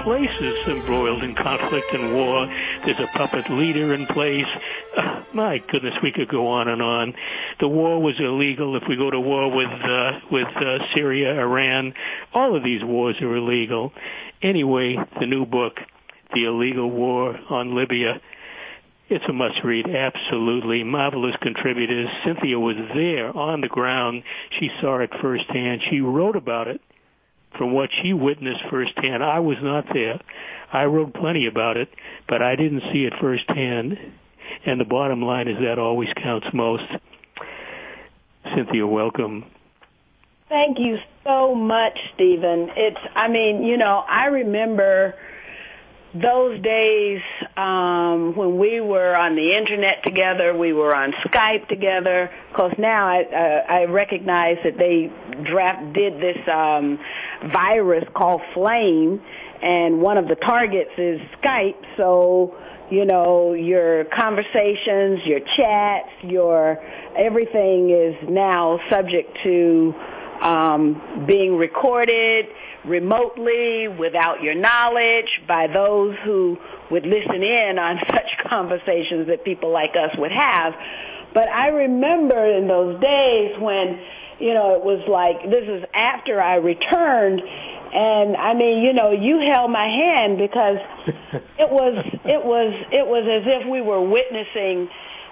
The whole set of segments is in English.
places embroiled in conflict and war. There's a puppet leader in place. My goodness, we could go on and on. The war was illegal. If we go to war with Syria, Iran, all of these wars are illegal. Anyway, the new book, The Illegal War on Libya, it's a must-read, absolutely. Marvelous contributors. Cynthia was there on the ground. She saw it firsthand. She wrote about it from what she witnessed firsthand. I was not there. I wrote plenty about it, but I didn't see it firsthand. And the bottom line is that always counts most. Cynthia, welcome. Thank you so much, Stephen. I remember those days when we were on the internet together, we were on Skype together. Of course, now I recognize that they did this virus called Flame, and one of the targets is Skype. So, your conversations, your chats, everything is now subject to being recorded remotely without your knowledge by those who would listen in on such conversations that people like us would have. But I remember in those days when, it was like, this is after I returned, and you held my hand because it was as if we were witnessing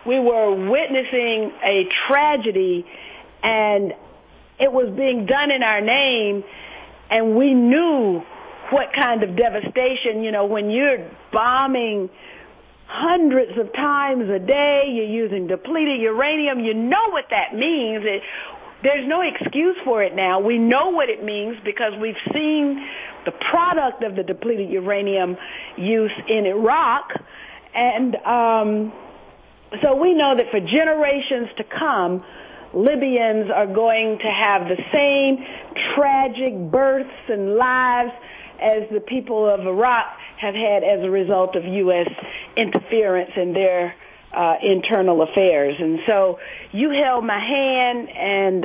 a tragedy, and it was being done in our name, and we knew what kind of devastation, when you're bombing hundreds of times a day, you're using depleted uranium, you know what that means. There's no excuse for it now. We know what it means because we've seen the product of the depleted uranium use in Iraq, and so we know that for generations to come, Libyans are going to have the same tragic births and lives as the people of Iraq have had as a result of U.S. interference in their internal affairs. And so you held my hand, and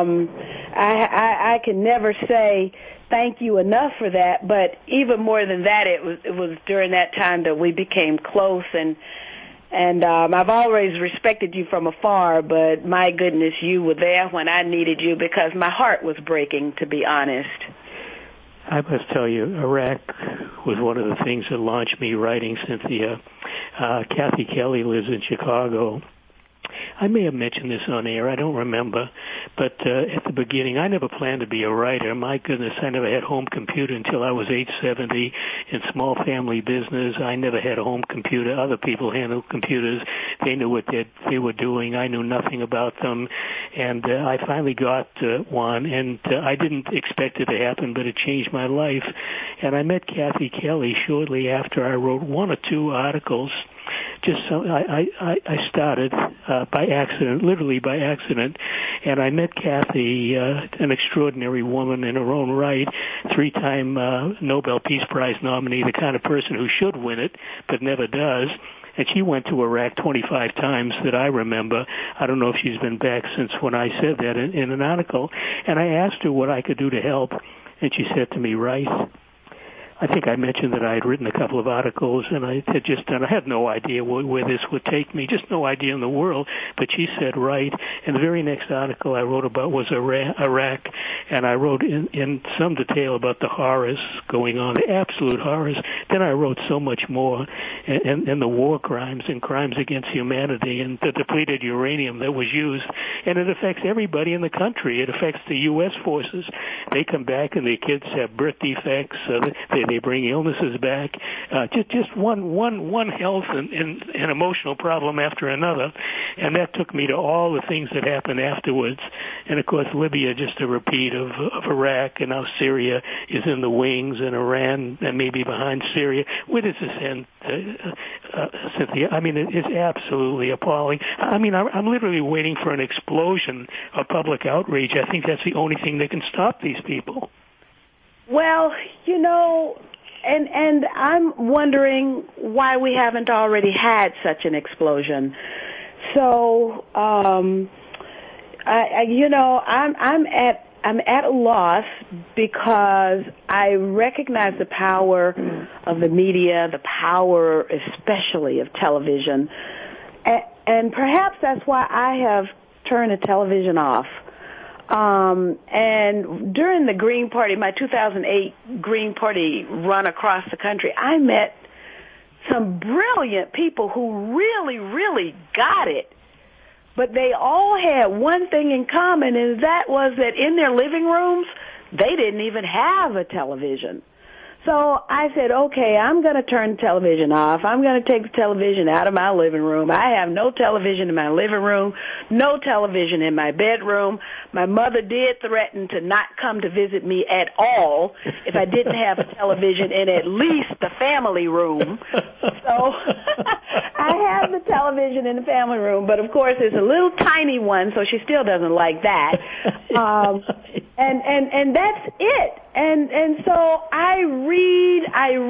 I can never say thank you enough for that. But even more than that, it was during that time that we became close, and I've always respected you from afar, but my goodness, you were there when I needed you because my heart was breaking, to be honest. I must tell you, Iraq was one of the things that launched me writing, Cynthia. Kathy Kelly lives in Chicago. I may have mentioned this on air, I don't remember, but at the beginning, I never planned to be a writer. My goodness, I never had home computer until I was age 70 in small family business. I never had a home computer. Other people handled computers. They knew what they were doing. I knew nothing about them, and I finally got one, and I didn't expect it to happen, but it changed my life. And I met Kathy Kelly shortly after I wrote one or two articles. I started by accident, literally by accident, and I met Kathy, an extraordinary woman in her own right, 3-time Nobel Peace Prize nominee, the kind of person who should win it but never does. And she went to Iraq 25 times that I remember. I don't know if she's been back since when I said that in an article. And I asked her what I could do to help, and she said to me, Rice, I think I mentioned that I had written a couple of articles, and I had no idea where this would take me, just no idea in the world. But she said, right. And the very next article I wrote about was Iraq, and I wrote in some detail about the horrors going on, the absolute horrors. Then I wrote so much more, and the war crimes and crimes against humanity and the depleted uranium that was used. And it affects everybody in the country. It affects the U.S. forces. They come back, and their kids have birth defects. They bring illnesses back, just one health and emotional problem after another, and that took me to all the things that happened afterwards. And of course, Libya, just a repeat of Iraq, and now Syria is in the wings, and Iran and maybe behind Syria. Where does this end, Cynthia? I mean, it's absolutely appalling. I mean, I'm literally waiting for an explosion of public outrage. I think that's the only thing that can stop these people. Well, and I'm wondering why we haven't already had such an explosion. So, I'm I'm at a loss because I recognize the power of the media, the power especially of television, and perhaps that's why I have turned the television off. And during the Green Party, my 2008 Green Party run across the country, I met some brilliant people who really, really got it. But they all had one thing in common, and that was that in their living rooms, they didn't even have a television. So I said, okay, I'm going to turn the television off. I'm going to take the television out of my living room. I have no television in my living room, no television in my bedroom. My mother did threaten to not come to visit me at all if I didn't have a television in at least the family room. So I have the television in the family room, but of course it's a little tiny one, so she still doesn't like that. And that's it. And so I read,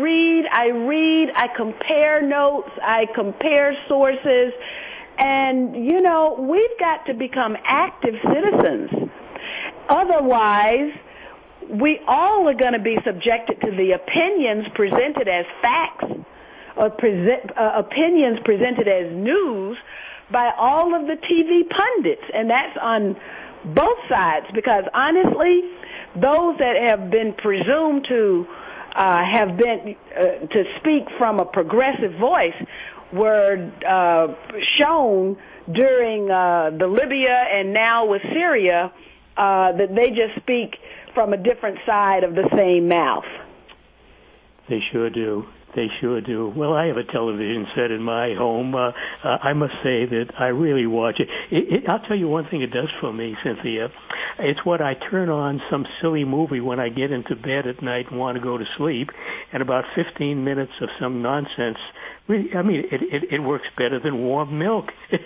I compare notes, I compare sources, and, you know, we've got to become active citizens. Otherwise, we all are going to be subjected to the opinions presented as facts or opinions presented as news by all of the TV pundits, and that's on both sides, because honestly, those that have been presumed to to speak from a progressive voice were shown during the Libya and now with Syria that they just speak from a different side of the same mouth. They sure do. They sure do. Well, I have a television set in my home. I must say that I really watch it. I'll tell you one thing it does for me, Cynthia. It's what I turn on some silly movie when I get into bed at night and want to go to sleep, and about 15 minutes of some nonsense. Really, I mean, it works better than warm milk. But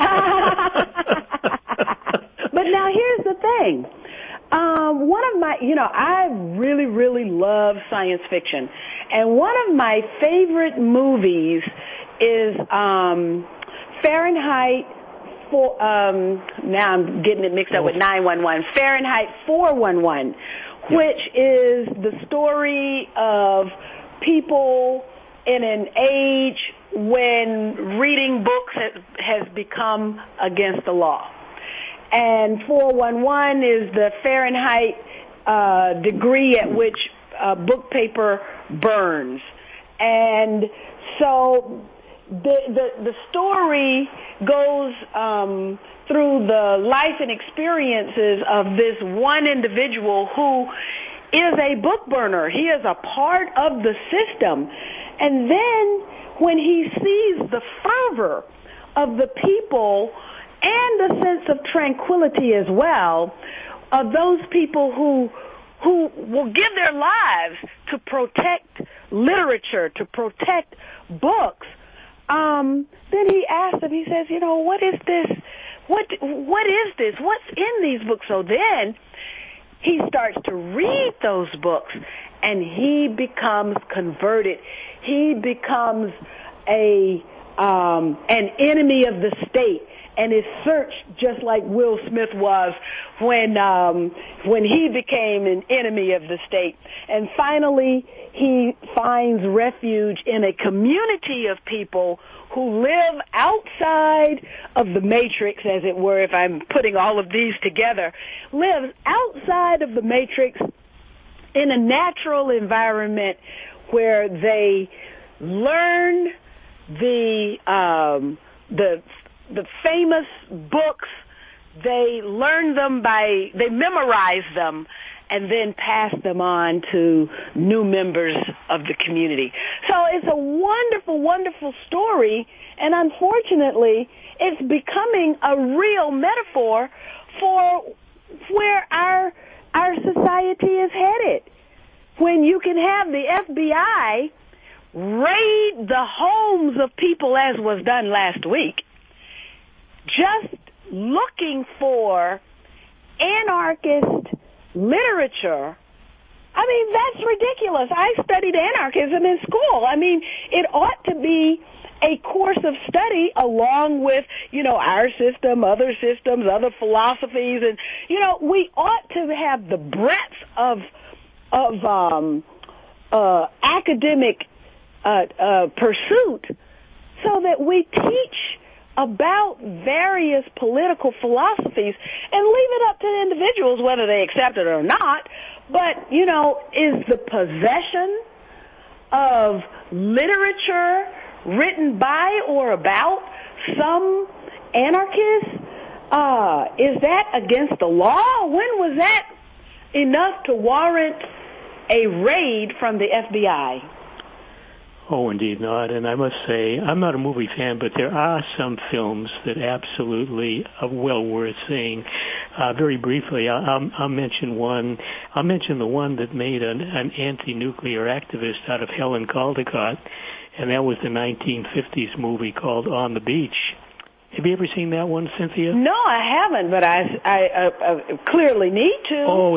now here's the thing. One of my, I really, really love science fiction. And one of my favorite movies is Fahrenheit 4, now I'm getting it mixed up with 9/11, Fahrenheit 4/11, which is the story of people in an age when reading books has become against the law. And 411 is the Fahrenheit degree at which book paper burns. And so the story goes through the life and experiences of this one individual who is a book burner. He is a part of the system. And then when he sees the fervor of the people and the sense of tranquility as well of those people who will give their lives to protect literature, to protect books, then he asks them, he says, what is this? What is this? What's in these books? So then he starts to read those books, and he becomes converted. He becomes an enemy of the state, and is searched just like Will Smith was when he became an enemy of the state. And finally, he finds refuge in a community of people who live outside of the matrix, as it were, if I'm putting all of these together, lives outside of the matrix in a natural environment where they learn the famous books. They learn them they memorize them, and then pass them on to new members of the community. So it's a wonderful, wonderful story, and unfortunately, it's becoming a real metaphor for where our society is headed. When you can have the FBI raid the homes of people, as was done last week, just looking for anarchist literature. I mean, that's ridiculous. I studied anarchism in school. I mean, it ought to be a course of study along with, our system, other systems, other philosophies. And, we ought to have the breadth of academic pursuit so that we teach about various political philosophies and leave it up to the individuals whether they accept it or not. But, is the possession of literature written by or about some anarchists, is that against the law? When was that enough to warrant a raid from the FBI? Oh, indeed not. And I must say, I'm not a movie fan, but there are some films that absolutely are well worth seeing. Very briefly, I'll mention one. I'll mention the one that made an anti-nuclear activist out of Helen Caldicott, and that was the 1950s movie called On the Beach. Have you ever seen that one, Cynthia? No, I haven't, but I clearly need to. Oh,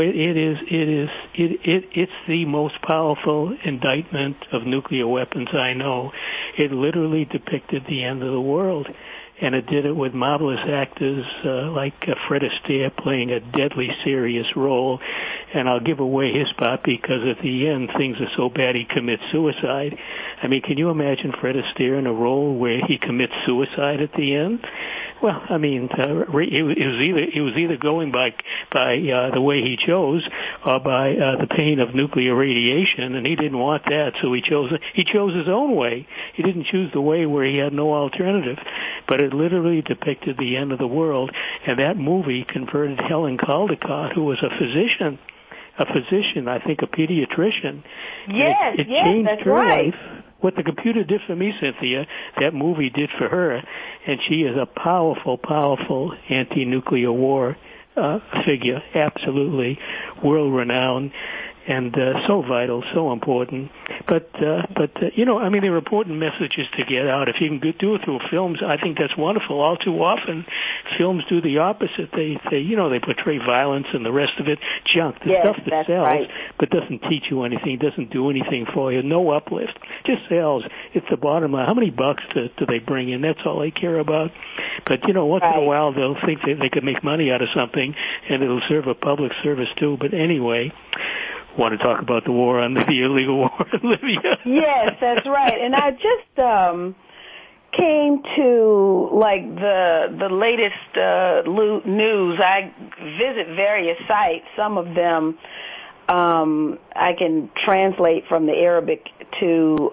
it's the most powerful indictment of nuclear weapons I know. It literally depicted the end of the world. And it did it with marvelous actors like Fred Astaire playing a deadly serious role. And I'll give away his part because at the end things are so bad he commits suicide. I mean, can you imagine Fred Astaire in a role where he commits suicide at the end? Well, I mean, it was either going by the way he chose or by the pain of nuclear radiation, and he didn't want that, so he chose his own way. He didn't choose the way where he had no alternative. But it literally depicted the end of the world, and that movie converted Helen Caldicott, who was a physician, I think a pediatrician. Yes, it changed that's her right. life. What the computer did for me, Cynthia, that movie did for her, and she is a powerful, powerful anti-nuclear war figure, absolutely world-renowned. And so vital, so important. But I mean, there are important messages to get out. If you can do it through films, I think that's wonderful. All too often, films do the opposite. They portray violence and the rest of it, junk, the stuff that sells, right. but doesn't teach you anything, doesn't do anything for you, no uplift, just sells. It's the bottom line. How many bucks do they bring in? That's all they care about. But, once in a while, they'll think they could make money out of something, and it'll serve a public service, too. But anyway, want to talk about the illegal war in Libya? Yes, that's right. And I just came to the latest news. I visit various sites. Some of them I can translate from the Arabic to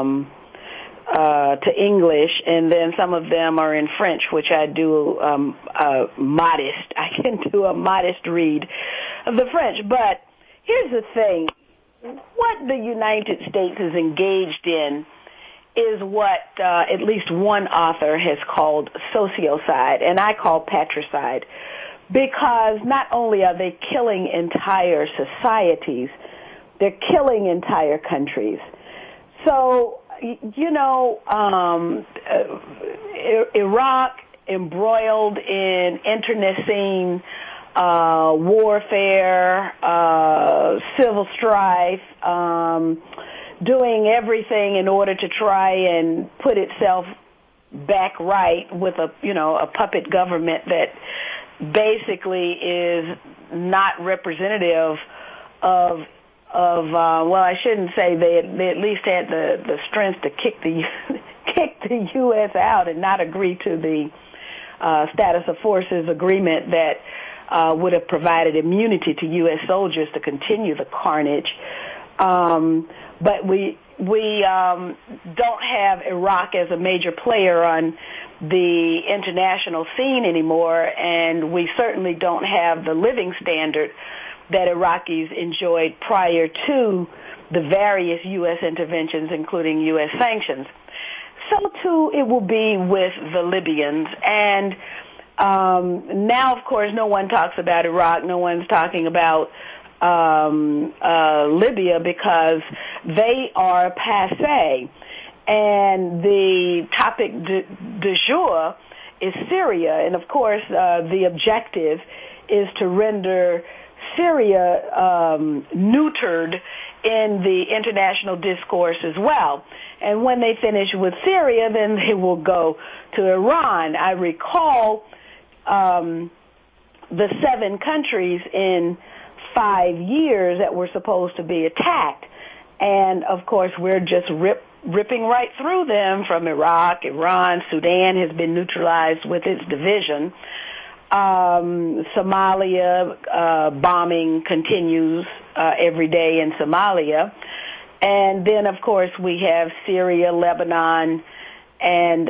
English, and then some of them are in French, which I do modest. I can do a modest read of the French, but here's the thing. What the United States is engaged in is what at least one author has called sociocide, and I call patricide, because not only are they killing entire societies, they're killing entire countries. So, Iraq embroiled in internecine warfare, civil strife, doing everything in order to try and put itself back right with a puppet government that basically is not representative of well, I shouldn't say they at least had the strength to kick the U.S. out and not agree to the status of forces agreement that would have provided immunity to U.S. soldiers to continue the carnage. But we don't have Iraq as a major player on the international scene anymore, and we certainly don't have the living standard that Iraqis enjoyed prior to the various U.S. interventions, including U.S. sanctions. So, too, it will be with the Libyans. And now, of course, no one talks about Iraq. No one's talking about Libya because they are passé. And the topic du jour is Syria. And, of course, the objective is to render Syria neutered in the international discourse as well. And when they finish with Syria, then they will go to Iran. I recall the 7 countries in 5 years that were supposed to be attacked. And, of course, we're just ripping right through them, from Iraq, Iran. Sudan has been neutralized with its division. Somalia, bombing continues every day in Somalia. And then, of course, we have Syria, Lebanon, and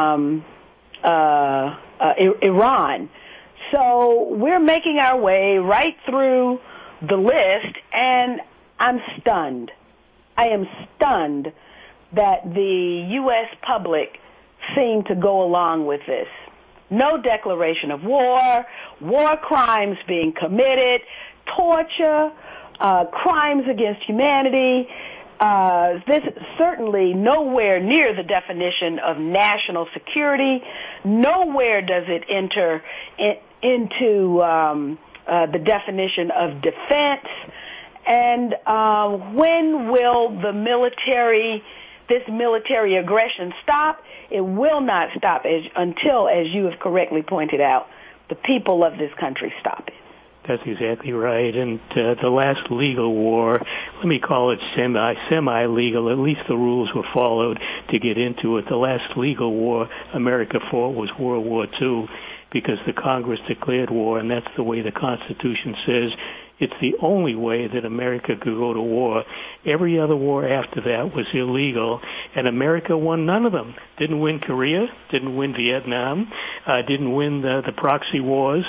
Iran. So we're making our way right through the list, and I'm stunned. I am stunned that the U.S. public seem to go along with this. No declaration of war, war crimes being committed, torture, crimes against humanity. This is certainly nowhere near the definition of national security. Nowhere does it enter into the definition of defense. And when will this military aggression stop? It will not stop until, as you have correctly pointed out, the people of this country stop it. That's exactly right. And the last legal war, let me call it semi-legal, at least the rules were followed to get into it. The last legal war America fought was World War II, because the Congress declared war, and that's the way the Constitution says. It's the only way that America could go to war. Every other war after that was illegal, and America won none of them. Didn't win Korea, didn't win Vietnam, didn't win the proxy wars.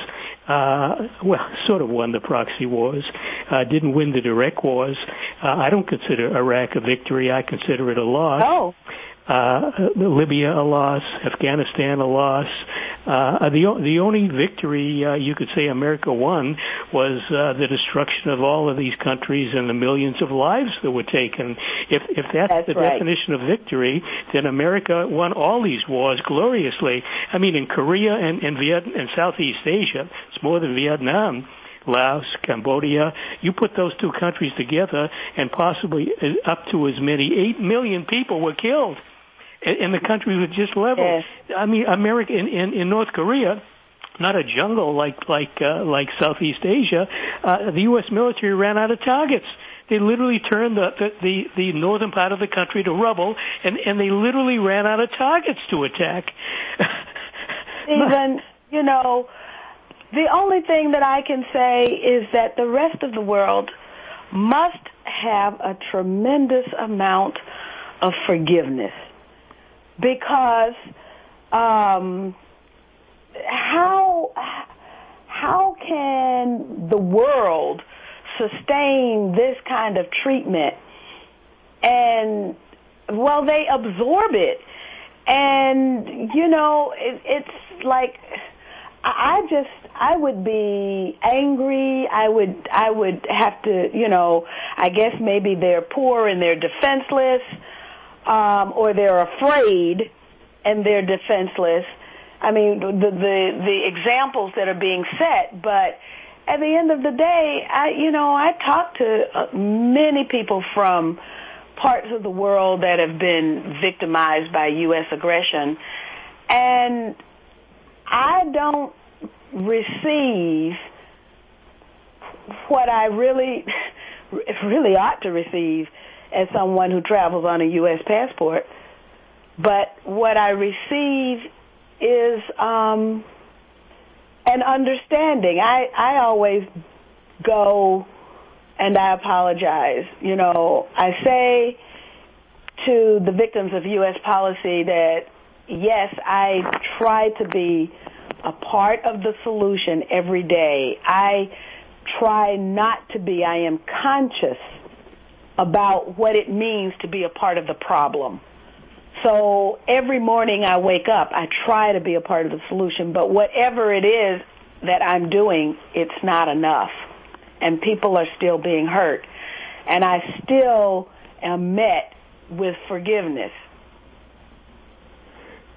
Sort of won the proxy wars. Didn't win the direct wars. I don't consider Iraq a victory. I consider it a loss. Oh. Libya a loss, Afghanistan a loss. The only victory you could say America won was the destruction of all of these countries and the millions of lives that were taken. If that's the right. definition of victory, then America won all these wars gloriously. I mean, in Korea and Vietnam and Southeast Asia, it's more than Vietnam. Laos, Cambodia, you put those 2 countries together, and possibly up to as many 8 million people were killed. And the country was just leveled. Yes. I mean, America in North Korea, not a jungle like Southeast Asia. The U.S. military ran out of targets. They literally turned the northern part of the country to rubble, and they literally ran out of targets to attack. Stephen, the only thing that I can say is that the rest of the world must have a tremendous amount of forgiveness, because how can the world sustain this kind of treatment? And, well, they absorb it. And, it's like, I would be angry. I would have to, I guess maybe they're poor and they're defenseless, or they're afraid and they're defenseless. I mean, the examples that are being set, but at the end of the day, I talk to many people from parts of the world that have been victimized by U.S. aggression, and I don't receive what I really ought to receive as someone who travels on a U.S. passport. But what I receive is an understanding. I always go and I apologize. I say to the victims of U.S. policy that, yes, I try to be a part of the solution every day. I try not to be. I am conscious about what it means to be a part of the problem. So every morning I wake up, I try to be a part of the solution, but whatever it is that I'm doing, it's not enough. And people are still being hurt. And I still am met with forgiveness.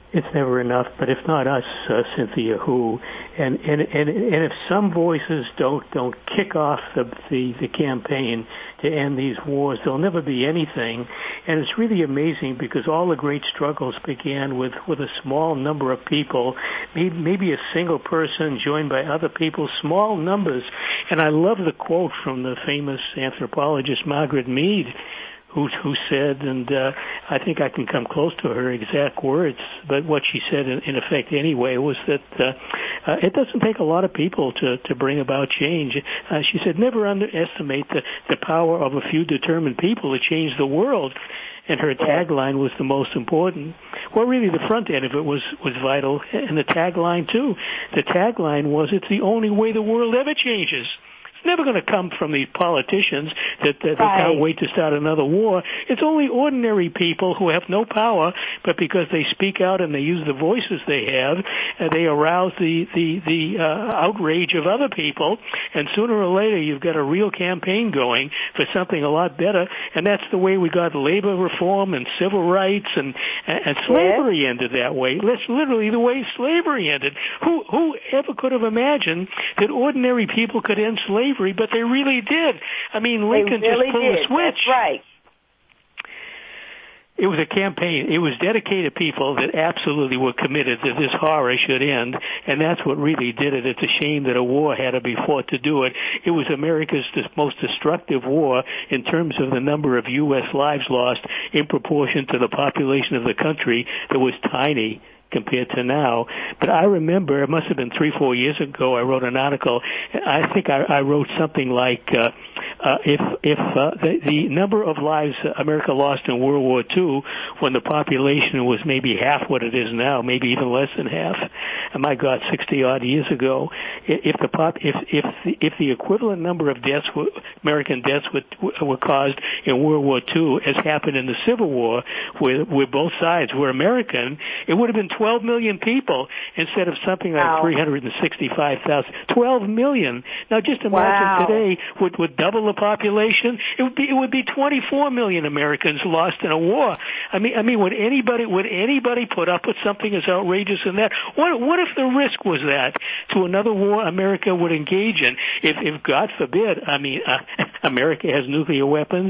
It's never enough, but if not us, Cynthia, who? And if some voices don't kick off the campaign to end these wars, there'll never be anything. And it's really amazing because all the great struggles began with a small number of people, maybe a single person joined by other people, small numbers. And I love the quote from the famous anthropologist Margaret Mead, who said, and I think I can come close to her exact words, but what she said in effect anyway was that it doesn't take a lot of people to bring about change. She said, never underestimate the power of a few determined people to change the world. And her tagline was the most important. Well, really, the front end of it was vital, and the tagline, too. The tagline was, it's the only way the world ever changes. It's never going to come from these politicians that can't wait to start another war. It's only ordinary people who have no power, but because they speak out and they use the voices they have, they arouse the outrage of other people, and sooner or later you've got a real campaign going for something a lot better, and that's the way we got labor reform and civil rights, and slavery ended that way. That's literally the way slavery ended. Who ever could have imagined that ordinary people could end slavery? But they really did. I mean, Lincoln just pulled a switch. That's right. It was a campaign. It was dedicated people that absolutely were committed that this horror should end, and that's what really did it. It's a shame that a war had to be fought to do it. It was America's most destructive war in terms of the number of U.S. lives lost in proportion to the population of the country that was tiny compared to now. But I remember, it must have been 3-4 years ago, I wrote an article. I think I wrote something like, if the number of lives America lost in World War II when the population was maybe half what it is now, maybe even less than half, and my God, 60-odd years ago, if the equivalent number of deaths, American deaths were caused in World War II as happened in the Civil War, where both sides were American, it would have been 12 million people instead of something like 365,000. 12 million. Now just imagine today would double the population. It would be 24 million Americans lost in a war. I mean, would anybody put up with something as outrageous as that? What if the risk was that to another war America would engage in? If God forbid, America has nuclear weapons,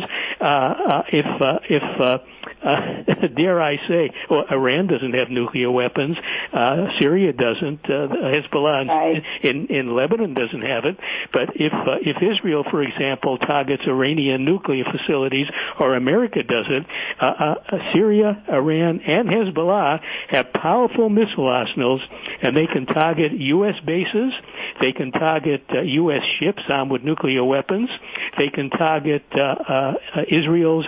dare I say, well, Iran doesn't have nuclear weapons, Syria doesn't, Hezbollah in Lebanon doesn't have it, but if Israel, for example, targets Iranian nuclear facilities, or America does it, Syria, Iran, and Hezbollah have powerful missile arsenals, and they can target U.S. bases, they can target U.S. ships armed with nuclear weapons, they can target Israel's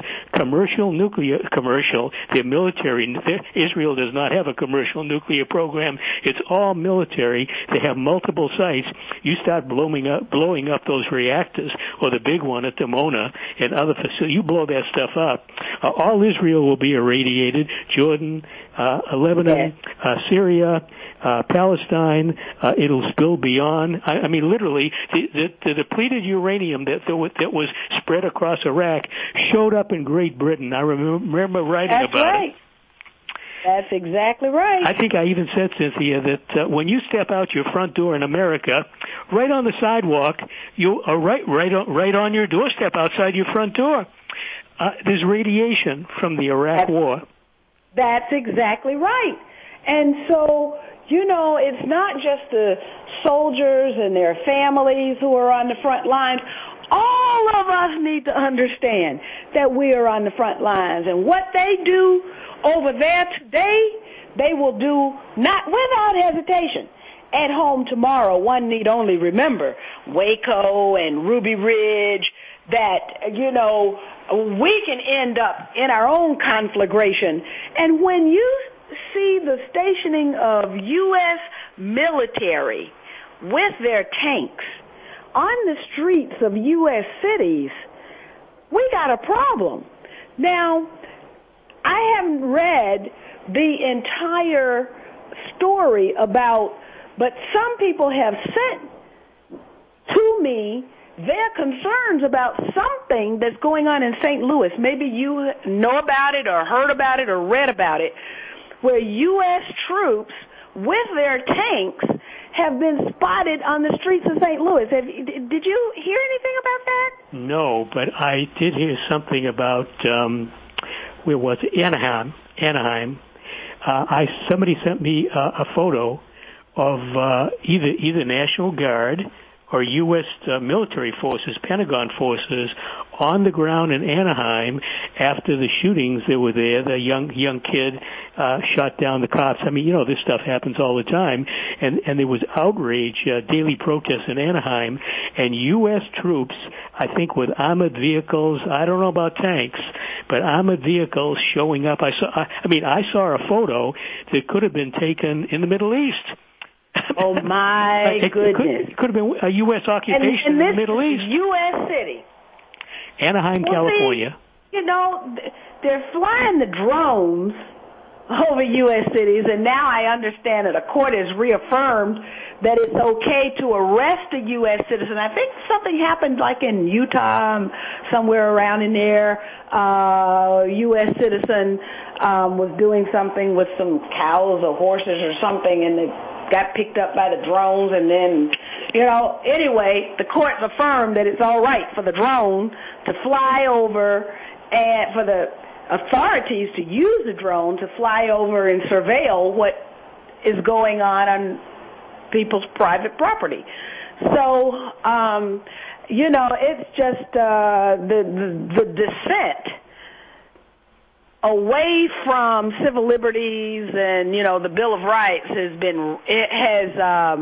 their military. Israel does not have a commercial nuclear program. It's all military. They have multiple sites. You start blowing up those reactors, or the big one at Dimona and other facilities, you blow that stuff up. All Israel will be irradiated. Jordan, Lebanon, Syria, Palestine, it'll spill beyond. I mean, literally, the depleted uranium that was spread across Iraq showed up in Great Britain. I remember writing about it. That's exactly right. I think I even said, Cynthia, that when you step out your front door in America, right on the sidewalk, you are right on your doorstep outside your front door, there's radiation from the Iraq War. That's exactly right. And so, it's not just the soldiers and their families who are on the front lines. All of us need to understand that we are on the front lines, and what they do over there today, they will do not without hesitation at home tomorrow. One need only remember Waco and Ruby Ridge, that, we can end up in our own conflagration. And when you see the stationing of U.S. military with their tanks on the streets of U.S. cities, we got a problem. Now, I haven't read the entire story but some people have sent to me their concerns about something that's going on in St. Louis. Maybe you know about it or heard about it or read about it, where U.S. troops with their tanks have been spotted on the streets of St. Louis. Did you hear anything about that? No, but I did hear something about, where was it? Anaheim. Somebody sent me a photo of either National Guard or U.S. military forces, Pentagon forces, on the ground in Anaheim after the shootings that were there. The young kid shot down the cops. I mean, you know, this stuff happens all the time. And there was outrage, daily protests in Anaheim, and U.S. troops, I think with armored vehicles, I don't know about tanks, but armored vehicles showing up. I saw a photo that could have been taken in the Middle East. Oh, my goodness. It could have been a U.S. occupation in the Middle East. U.S. city. Anaheim, California. You know, they're flying the drones over U.S. cities, and now I understand that a court has reaffirmed that it's okay to arrest a U.S. citizen. I think something happened like in Utah, somewhere around in there. U.S. citizen was doing something with some cows or horses or something, and it got picked up by the drones, and then, you know, anyway, the courts affirmed that it's all right for the drone to fly over and for the authorities to use the drone to fly over and surveil what is going on people's private property. So, you know, it's just the descent away from civil liberties and, you know, the Bill of Rights has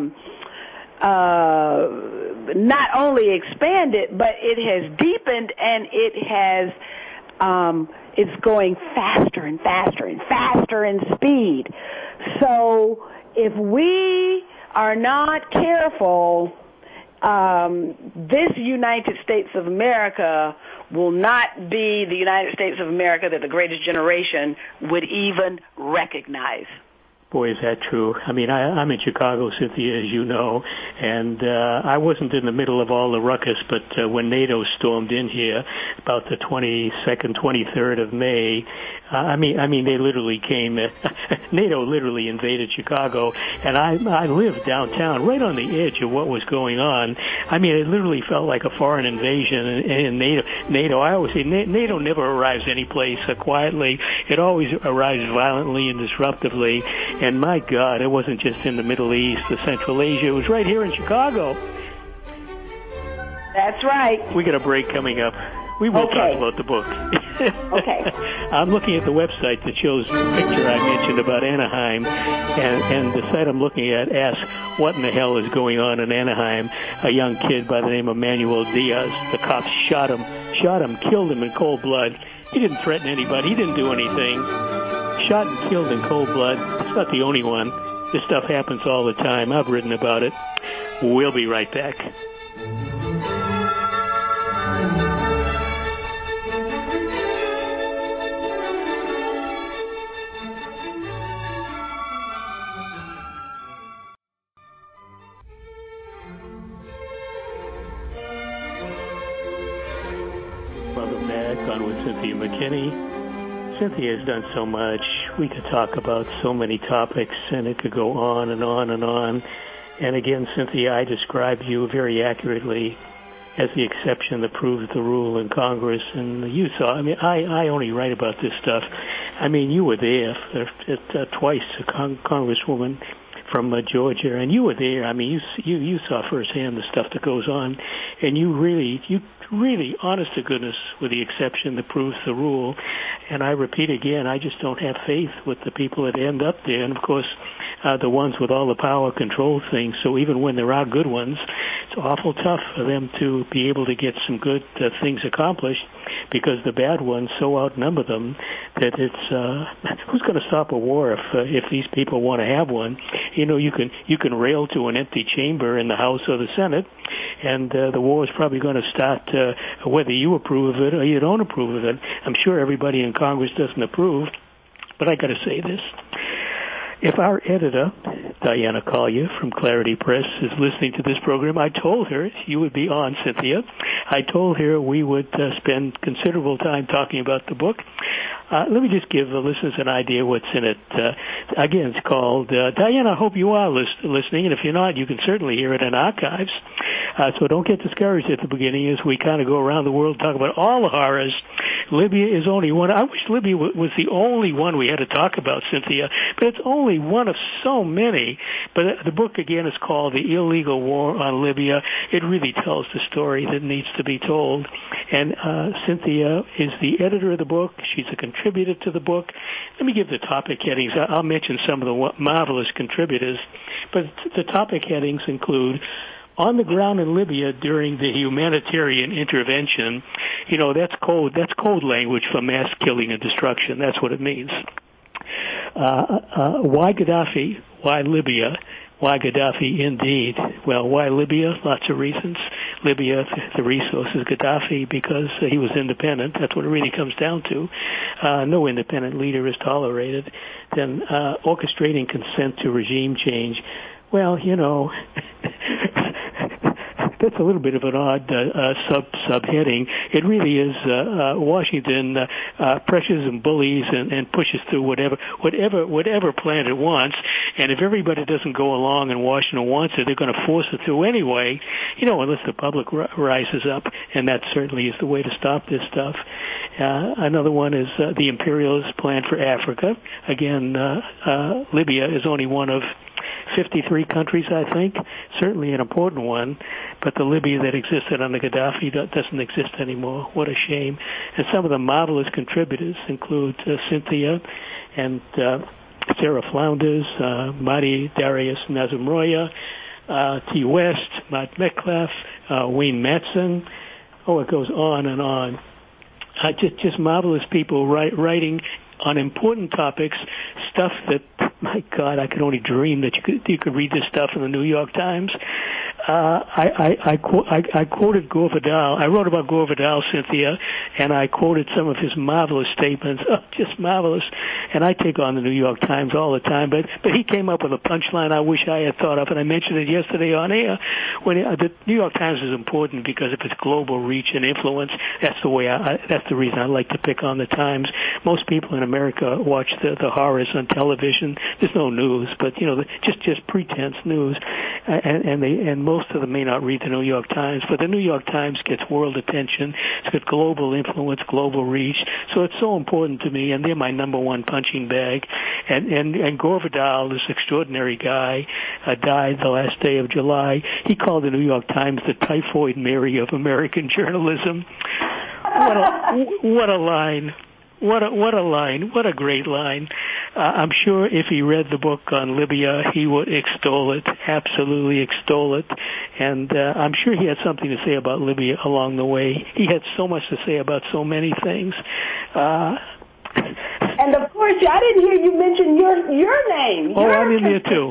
not only expanded, but it has deepened, and it has it's going faster and faster and faster in speed. So if we are not careful, this United States of America will not be the United States of America that the greatest generation would even recognize. Boy, is that true. I mean, I'm in Chicago, Cynthia, as you know, and I wasn't in the middle of all the ruckus, but when NATO stormed in here about the 22nd, 23rd of May, I mean, they literally came, NATO literally invaded Chicago, and I lived downtown, right on the edge of what was going on. I mean, it literally felt like a foreign invasion, and NATO, I always say, NATO never arrives any place quietly. It always arrives violently and disruptively. And my God, it wasn't just in the Middle East or Central Asia. It was right here in Chicago. That's right. We got a break coming up. We will talk about the book. Okay. I'm looking at the website that shows the picture I mentioned about Anaheim, and the site I'm looking at asks, what in the hell is going on in Anaheim? A young kid by the name of Manuel Diaz. The cops shot him, killed him in cold blood. He didn't threaten anybody. He didn't do anything. Shot and killed in cold blood. It's not the only one. This stuff happens all the time. I've written about it. We'll be right back. Welcome back on with Cynthia McKinney. Cynthia has done so much. We could talk about so many topics, and it could go on and on and on. And again, Cynthia, I described you very accurately as the exception that proves the rule in Congress. And you saw, I mean, I only write about this stuff. I mean, you were there twice, a congresswoman from Georgia, and you were there. I mean, you saw firsthand the stuff that goes on, and you really, honest to goodness, with the exception that proves the rule. And I repeat again, I just don't have faith with the people that end up there. And of course, the ones with all the power control things. So even when there are good ones, it's awful tough for them to be able to get some good things accomplished, because the bad ones so outnumber them that it's who's going to stop a war if these people want to have one? You know, you can rail to an empty chamber in the House or the Senate, and the war is probably going to start whether you approve of it or you don't approve of it. I'm sure everybody in Congress doesn't approve, but I got to say this. If our editor, Diana Collier from Clarity Press, is listening to this program, I told her you would be on, Cynthia. I told her we would spend considerable time talking about the book. Let me just give the listeners an idea what's in it. Again, it's called, Diane, I hope you are listening, and if you're not, you can certainly hear it in archives. So don't get discouraged at the beginning as we kind of go around the world and talk about all the horrors. Libya is only one. I wish Libya was the only one we had to talk about, Cynthia, but it's only one of so many. But the book, again, is called The Illegal War on Libya. It really tells the story that needs to be told. And Cynthia is the editor of the book. She's a contributor to the book. Let me give the topic headings. I'll mention some of the marvelous contributors, but the topic headings include on the ground in Libya during the humanitarian intervention. You know, that's code language for mass killing and destruction. That's what it means. Why Gaddafi? Why Libya? Why Gaddafi indeed? Well, why Libya? Lots of reasons. Libya, the resources. Gaddafi, because he was independent. That's what it really comes down to. No independent leader is tolerated. Then orchestrating consent to regime change. Well, you know, that's a little bit of an odd subheading. It really is Washington pressures and bullies and pushes through whatever plan it wants. And if everybody doesn't go along and Washington wants it, they're going to force it through anyway. You know, unless the public rises up, and that certainly is the way to stop this stuff. Another one is the imperialist plan for Africa. Again, Libya is only one of 53 countries, I think, certainly an important one, but the Libya that existed under Gaddafi doesn't exist anymore. What a shame. And some of the marvelous contributors include Cynthia and Sarah Flounders, Mahdi Darius Nazimroya, T. West, Matt Metcalf, Wayne Matson. Oh, it goes on and on. Just marvelous people writing on important topics, stuff that, my God, I could only dream that you could read this stuff in the New York Times. I quoted Gore Vidal. I wrote about Gore Vidal, Cynthia, and I quoted some of his marvelous statements. Oh, just marvelous. And I take on the New York Times all the time, but he came up with a punchline I wish I had thought of, and I mentioned it yesterday on air. When the New York Times is important because of its global reach and influence. That's the reason I like to pick on the Times. Most people in America watch the horrors on television. There's no news, but you know, just pretense news, and most of them may not read the New York Times. But the New York Times gets world attention. It's got global influence, global reach. So it's so important to me, and they're my number one punching bag. And Gore Vidal, this extraordinary guy, died the last day of July. He called the New York Times the Typhoid Mary of American journalism. What a line. What a line. What a great line. I'm sure if he read the book on Libya, he would extol it, absolutely extol it. And I'm sure he had something to say about Libya along the way. He had so much to say about so many things. And of course, I didn't hear you mention your name. Oh, I'm in there too.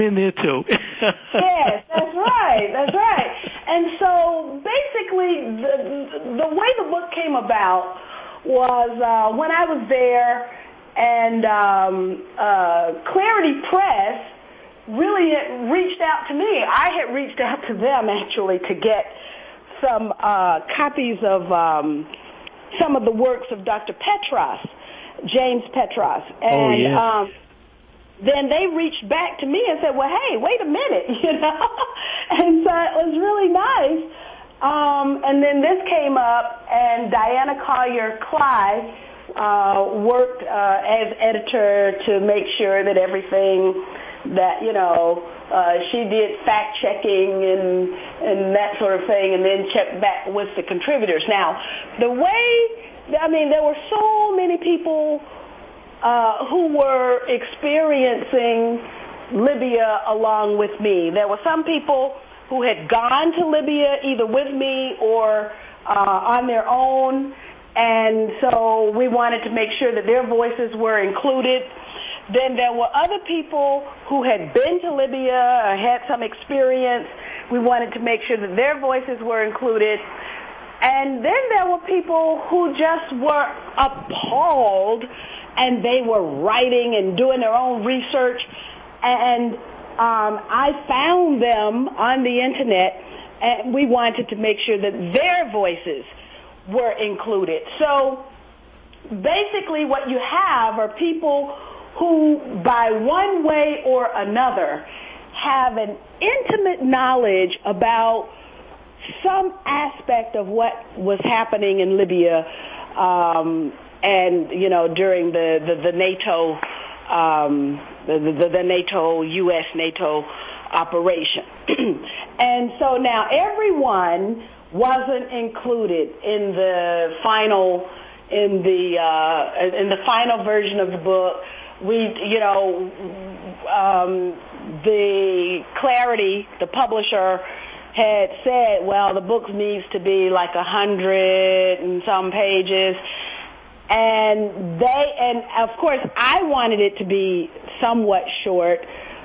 Yes, that's right. And so basically, the way the book came about was when I was there, and Clarity Press really had reached out to me. I had reached out to them, actually, to get some copies of some of the works of Dr. Petras, James Petras. And then they reached back to me and said, well, hey, wait a minute, you know. And so it was really nice. And then this came up, and Diana Collier-Cly worked as editor to make sure that everything that, you know, she did fact-checking and that sort of thing, and then checked back with the contributors. Now, there were so many people who were experiencing Libya along with me. There were some people who had gone to Libya either with me or on their own, and so we wanted to make sure that their voices were included. Then there were other people who had been to Libya or had some experience. We wanted to make sure that their voices were included. And then there were people who just were appalled, and they were writing and doing their own research. And I found them on the Internet, and we wanted to make sure that their voices were included. So basically what you have are people who, by one way or another, have an intimate knowledge about some aspect of what was happening in Libya, and during the NATO, the NATO, U.S. NATO operation. And so now everyone wasn't included in the final version of the book. The Clarity, the publisher, had said, well, the book needs to be like 100 and some pages. And of course, I wanted it to be somewhat short,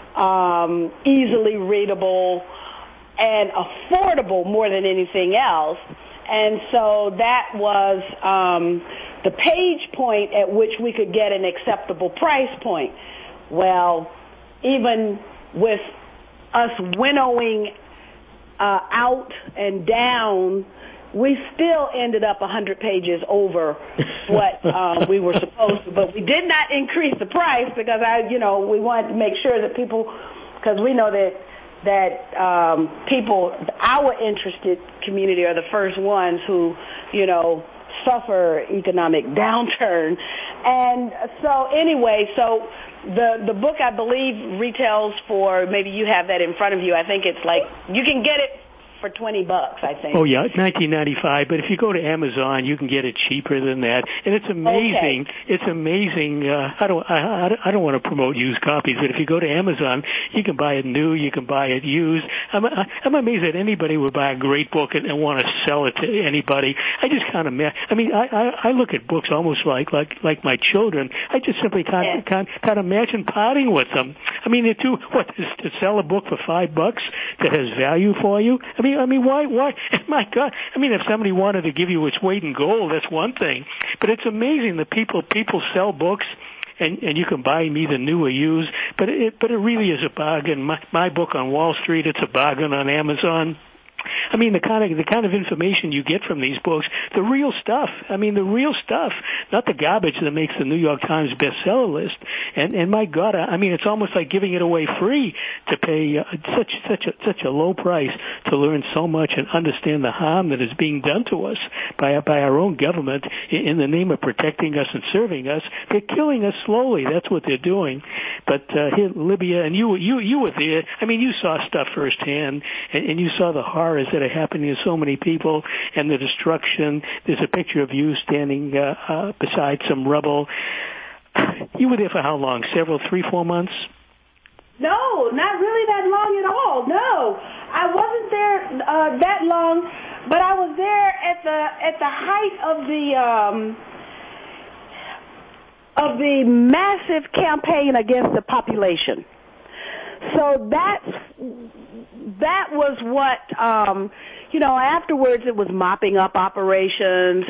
easily readable, and affordable more than anything else. And so that was the page point at which we could get an acceptable price point. Well, even with us winnowing out and down, we still ended up 100 pages over what we were supposed to. But we did not increase the price because we wanted to make sure that people, because we know that people, our interested community, are the first ones who, suffer economic downturn. And so anyway, the book, I believe, retails for, maybe you have that in front of you, I think it's like, you can get it for $20, I think. Oh yeah, $19.95. But if you go to Amazon, you can get it cheaper than that. And it's amazing. Okay. It's amazing. I don't want to promote used copies, but if you go to Amazon, you can buy it new. You can buy it used. I'm amazed that anybody would buy a great book and want to sell it to anybody. I just kind of, I look at books almost like my children. I just simply can't imagine parting with them. I mean, to sell a book for $5 that has value for you? I mean, why? My God! I mean, if somebody wanted to give you its weight in gold, that's one thing. But it's amazing that people sell books, and you can buy them either new or used. But it really is a bargain. My book on Wall Street, it's a bargain on Amazon. I mean, the kind of information you get from these books, the real stuff. I mean, the real stuff, not the garbage that makes the New York Times bestseller list. And my God, I mean, it's almost like giving it away free to pay such a low price to learn so much and understand the harm that is being done to us by our own government in the name of protecting us and serving us. They're killing us slowly. That's what they're doing. But here, Libya, and you were there. I mean, you saw stuff firsthand, and you saw the horrors that are happening to so many people and the destruction. There's a picture of you standing beside some rubble. You were there for how long? 3-4 months? No, not really that long at all. No, I wasn't there that long, but I was there at the height of the massive campaign against the population. So that was what, afterwards it was mopping up operations,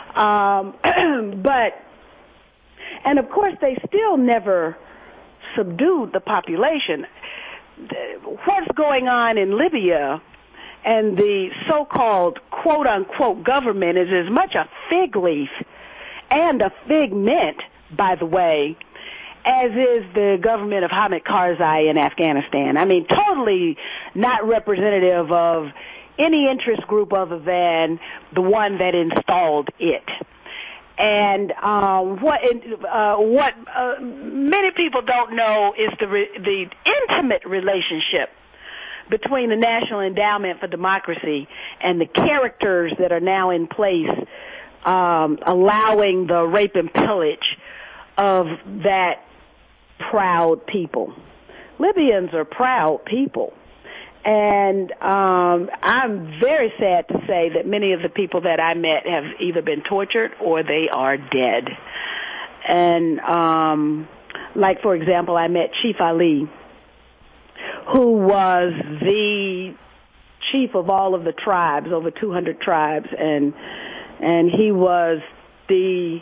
and of course they still never subdued the population. What's going on in Libya and the so-called quote-unquote government is as much a fig leaf and a figment, by the way, as is the government of Hamid Karzai in Afghanistan. I mean, totally not representative of any interest group other than the one that installed it. And what many people don't know is the intimate relationship between the National Endowment for Democracy and the characters that are now in place, allowing the rape and pillage of that proud people. Libyans are proud people. And I'm very sad to say that many of the people that I met have either been tortured or they are dead. And like, for example, I met Chief Ali, who was the chief of all of the tribes, over 200 tribes, and he was the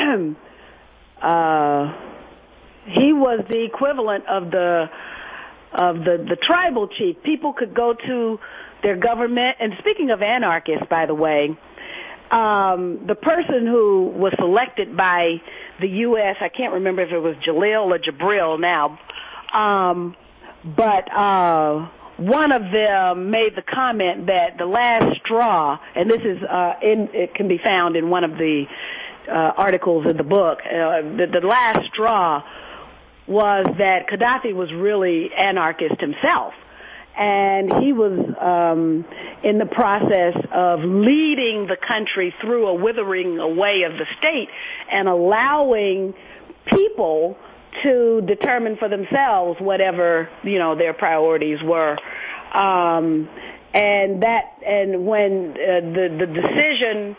he was the equivalent of the tribal chief. People could go to their government, and speaking of anarchists, by the way, the person who was selected by the U.S., I can't remember if it was Jalil or Jabril now, but one of them made the comment that the last straw, and this is it can be found in one of the articles in the book, the last straw was that Gaddafi was really anarchist himself. And he was in the process of leading the country through a withering away of the state and allowing people to determine for themselves whatever, their priorities were. And when the decision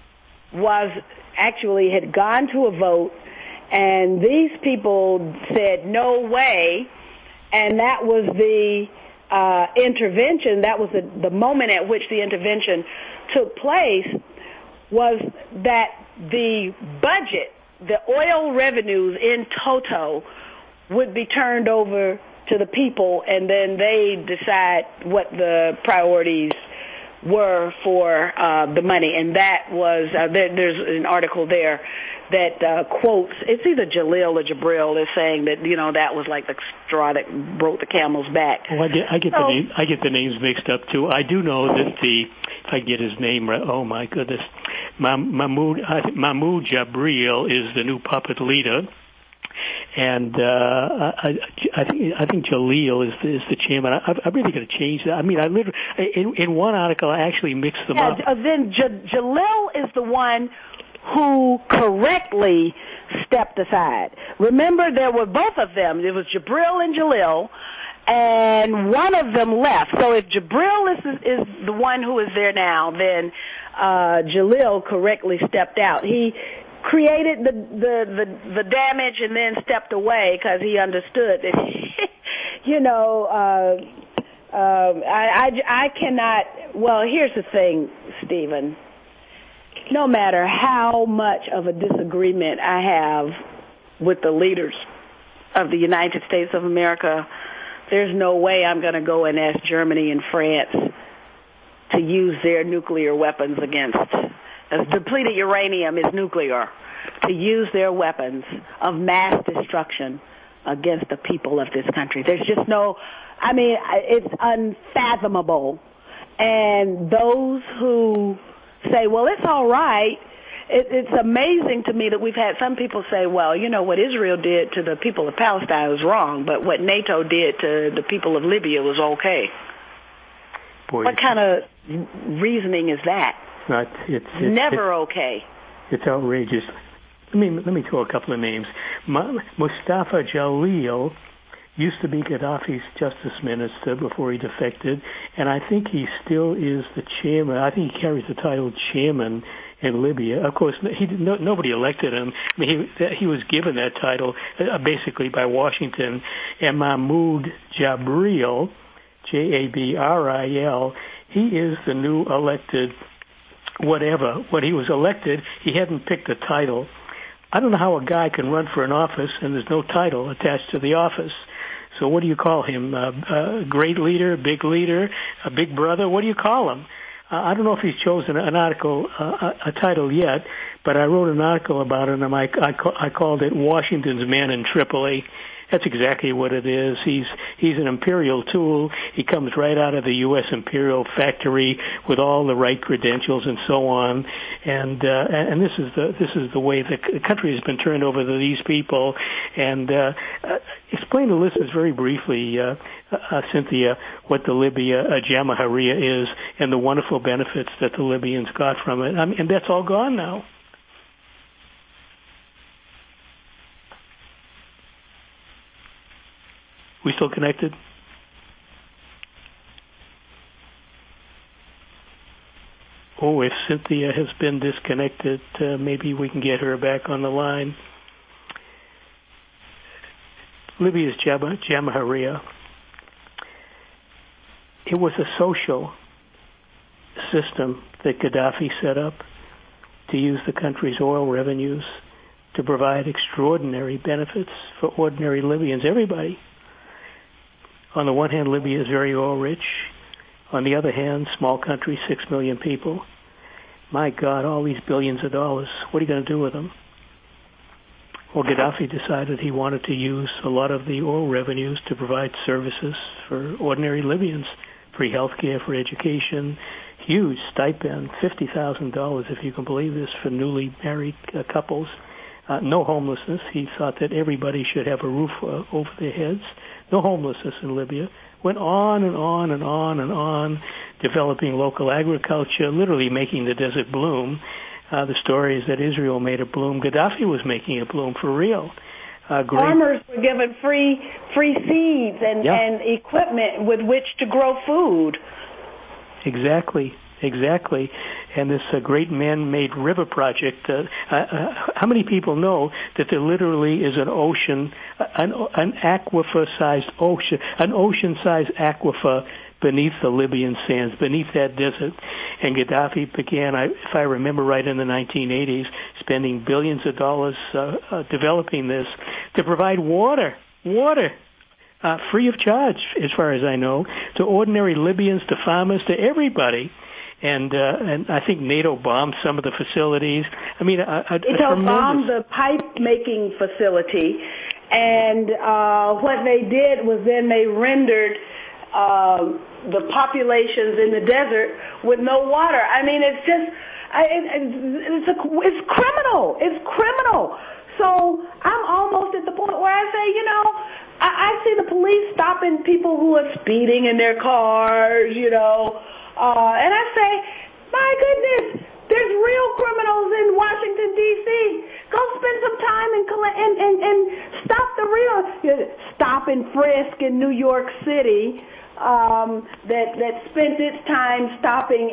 had gone to a vote, and these people said no way, and that was the intervention, that was the moment at which the intervention took place, was that the budget, the oil revenues in toto, would be turned over to the people, and then they decide what the priorities were for the money. And that was, there's an article there that quotes, it's either Jalil or Jabril is saying that, that was like the straw that broke the camel's back. Well, I get the names mixed up too. I do know that if I get his name right, oh my goodness, Mahmoud Jabril is the new puppet leader. And I think Jalil is the chairman. I'm really going to change that. I mean, I literally in one article I actually mixed them up. Then Jalil is the one who correctly stepped aside. Remember, there were both of them. It was Jabril and Jalil, and one of them left. So if Jabril is the one who is there now, then Jalil correctly stepped out. He created the damage and then stepped away because he understood that, I cannot, well, here's the thing, Stephen. No matter how much of a disagreement I have with the leaders of the United States of America, there's no way I'm going to go and ask Germany and France to use their nuclear weapons against depleted uranium is nuclear, to use their weapons of mass destruction against the people of this country. There's just it's unfathomable. And those who say, well, it's all right, it's amazing to me that we've had some people say, well, what Israel did to the people of Palestine was wrong, but what NATO did to the people of Libya was okay. Boy, what kind of reasoning is that? It's never okay. It's outrageous. Let me throw a couple of names. Mustafa Jalil used to be Gaddafi's justice minister before he defected, and I think he still is the chairman. I think he carries the title chairman in Libya. Of course, nobody elected him. I mean, he was given that title basically by Washington. And Mahmoud Jabril, Jabril, he is the new elected whatever. When he was elected, he hadn't picked a title. I don't know how a guy can run for an office and there's no title attached to the office. So what do you call him? A great leader, a big brother? What do you call him? I don't know if he's chosen an article, a title yet, but I wrote an article about him, and I called it Washington's Man in Tripoli. That's exactly what it is. He's an imperial tool. He comes right out of the U.S. imperial factory with all the right credentials and so on. And this is the way the country has been turned over to these people. And explain to listeners very briefly, Cynthia, what the Libya Jamahariya is and the wonderful benefits that the Libyans got from it. And that's all gone now. We still connected? Oh, if Cynthia has been disconnected, maybe we can get her back on the line. Libya's Jamahariya. It was a social system that Gaddafi set up to use the country's oil revenues to provide extraordinary benefits for ordinary Libyans, everybody. On the one hand, Libya is very oil rich. On the other hand, small country, 6 million people. My God, all these billions of dollars, what are you going to do with them? Well, Gaddafi decided he wanted to use a lot of the oil revenues to provide services for ordinary Libyans, free health care, for education, huge stipend, $50,000, if you can believe this, for newly married couples. No homelessness. He thought that everybody should have a roof over their heads. No homelessness in Libya. Went on and on and on and on, developing local agriculture, literally making the desert bloom. The story is that Israel made it bloom. Gaddafi was making it bloom for real. Farmers were given free seeds and equipment with which to grow food. Exactly. And this great man-made river project, how many people know that there literally is an ocean, an aquifer-sized ocean, an ocean-sized aquifer beneath the Libyan sands, beneath that desert? And Gaddafi began, if I remember right, in the 1980s, spending billions of dollars developing this to provide water, free of charge, as far as I know, to ordinary Libyans, to farmers, to everybody. And I think NATO bombed some of the facilities. I mean, NATO bombed the pipe-making facility, and what they did was then they rendered the populations in the desert with no water. I mean, it's just, it's criminal. It's criminal. So I'm almost at the point where I say, I see the police stopping people who are speeding in their cars, and I say, my goodness, there's real criminals in Washington, D.C. Go spend some time and stop the real stop and frisk in New York City that spent its time stopping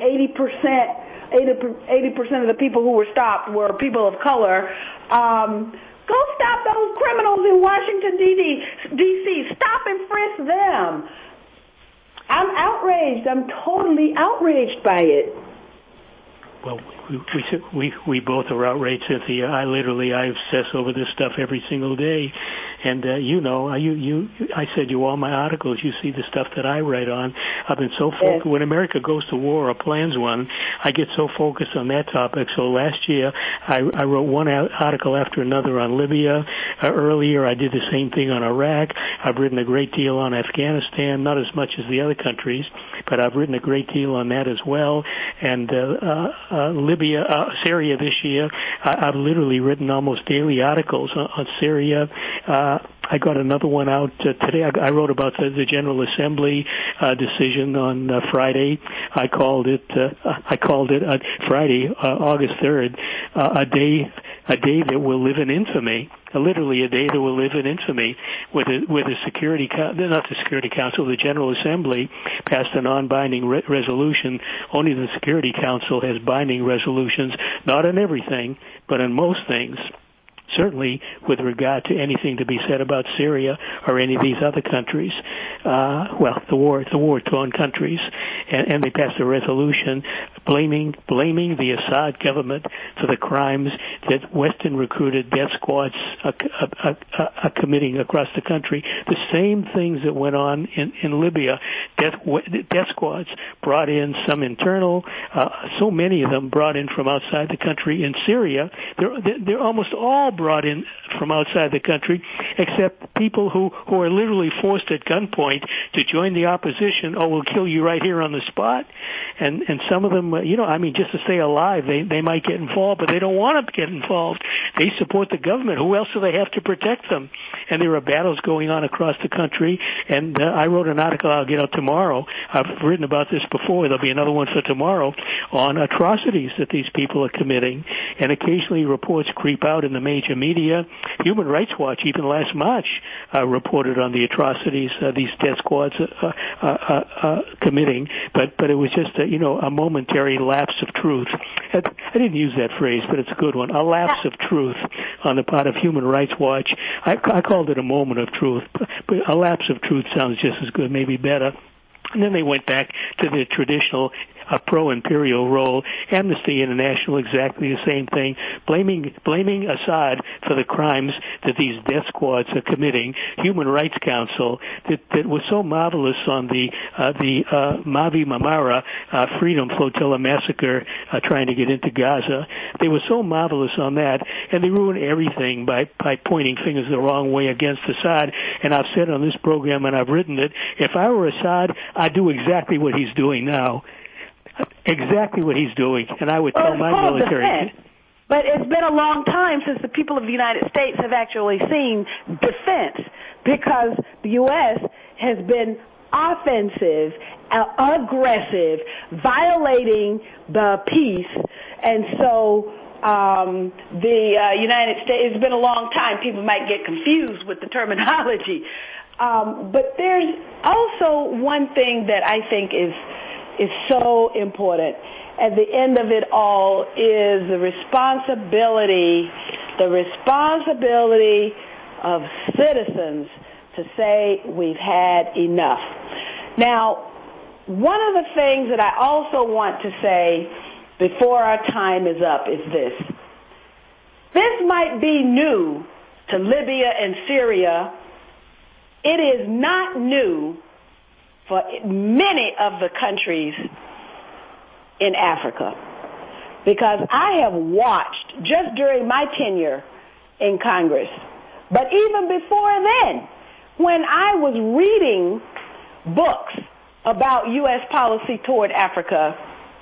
80% of the people who were stopped were people of color. Go stop those criminals in Washington, D.C. Stop and frisk them. I'm outraged. I'm totally outraged by it. Well, we both are outraged, Cynthia. I obsess over this stuff every single day, and I send you all my articles. You see the stuff that I write on. I've been so focused. When America goes to war or plans one, I get so focused on that topic. So last year, I wrote one article after another on Libya. Earlier, I did the same thing on Iraq. I've written a great deal on Afghanistan, not as much as the other countries, but I've written a great deal on that as well. And Syria this year, I've literally written almost daily articles on Syria. I got another one out today. I wrote about the General Assembly decision on Friday. I called it Friday, August 3rd, a day that will live in infamy. Literally a day that will live in infamy, where the Security Council, the General Assembly passed a non-binding resolution. Only the Security Council has binding resolutions, not on everything, but on most things. Certainly with regard to anything to be said about Syria or any of these other countries, the war-torn countries, and they passed a resolution blaming the Assad government for the crimes that Western recruited death squads are committing across the country. The same things that went on in Libya. Death squads brought in some internal, so many of them brought in from outside the country. In Syria, they're almost all brought in from outside the country, except people who are literally forced at gunpoint to join the opposition, or we'll kill you right here on the spot. And some of them, just to stay alive, they might get involved, but they don't want to get involved. They support the government. Who else do they have to protect them? And there are battles going on across the country, and I wrote an article I'll get out tomorrow. I've written about this before. There'll be another one for tomorrow on atrocities that these people are committing. And occasionally reports creep out in the major media. Human Rights Watch, even last March, reported on the atrocities these death squads committing. But it was just a momentary lapse of truth. I didn't use that phrase, but it's a good one. A lapse of truth on the part of Human Rights Watch. I called it a moment of truth, but a lapse of truth sounds just as good, maybe better. And then they went back to the traditional a pro-imperial role. Amnesty International, exactly the same thing, blaming Assad for the crimes that these death squads are committing. Human Rights Council, that was so marvelous on the Mavi Marmara Freedom Flotilla massacre trying to get into Gaza. They were so marvelous on that, and they ruined everything by pointing fingers the wrong way against Assad. And I've said on this program, and I've written it, if I were Assad, I'd do exactly what he's doing now. Exactly what he's doing. And I would tell my military... Defense. But it's been a long time since the people of the United States have actually seen defense, because the U.S. has been offensive, aggressive, violating the peace. And so the United States, it's been a long time. People might get confused with the terminology. But there's also one thing that I think is so important at the end of it all is the responsibility of citizens to say we've had enough. Now, one of the things that I also want to say before our time is up is this. This might be new to Libya and Syria. It is not new for many of the countries in Africa, because I have watched just during my tenure in Congress, but even before then, when I was reading books about U.S. policy toward Africa,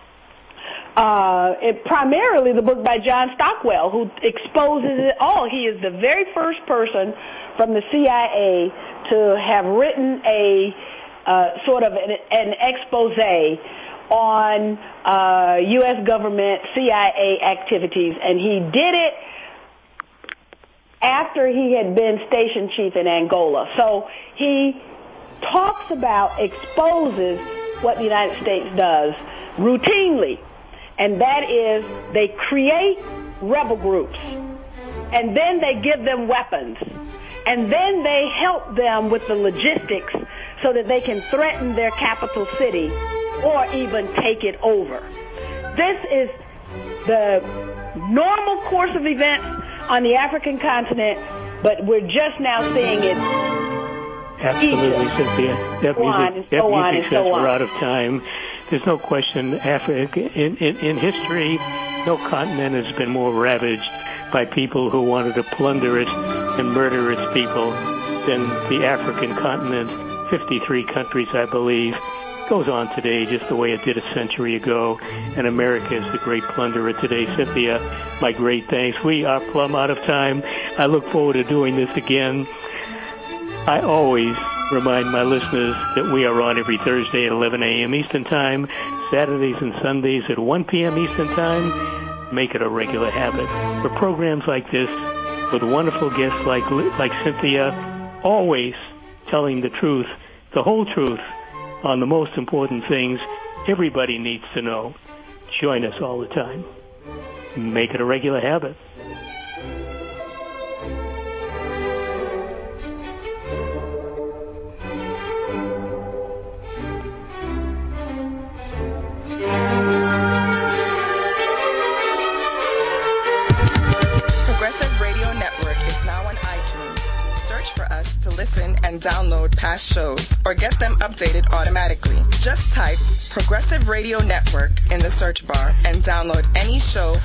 primarily the book by John Stockwell, who exposes it all. He is the very first person from the CIA to have written a sort of an expose on U.S. government CIA activities, and he did it after he had been station chief in Angola. So he talks about, exposes what the United States does routinely, and that is they create rebel groups, and then they give them weapons, and then they help them with the logistics so that they can threaten their capital city or even take it over. This is the normal course of events on the African continent, but we're just now seeing it. Absolutely, Cynthia. That music says we're out of time. There's no question, Africa, in history, no continent has been more ravaged by people who wanted to plunder it and murder its people than the African continent. 53 countries, I believe. Goes on today just the way it did a century ago, and America is the great plunderer today. Cynthia, my great thanks. We are plumb out of time. I look forward to doing this again. I always remind my listeners that we are on every Thursday at 11 a.m. Eastern Time, Saturdays and Sundays at 1 p.m. Eastern Time. Make it a regular habit. For programs like this, with wonderful guests like Cynthia, always telling the truth, the whole truth, on the most important things everybody needs to know. Join us all the time. Make it a regular habit. Progressive Radio Network is now on iTunes. Search for us to listen and download past shows or get them updated automatically. Just type Progressive Radio Network in the search bar and download any show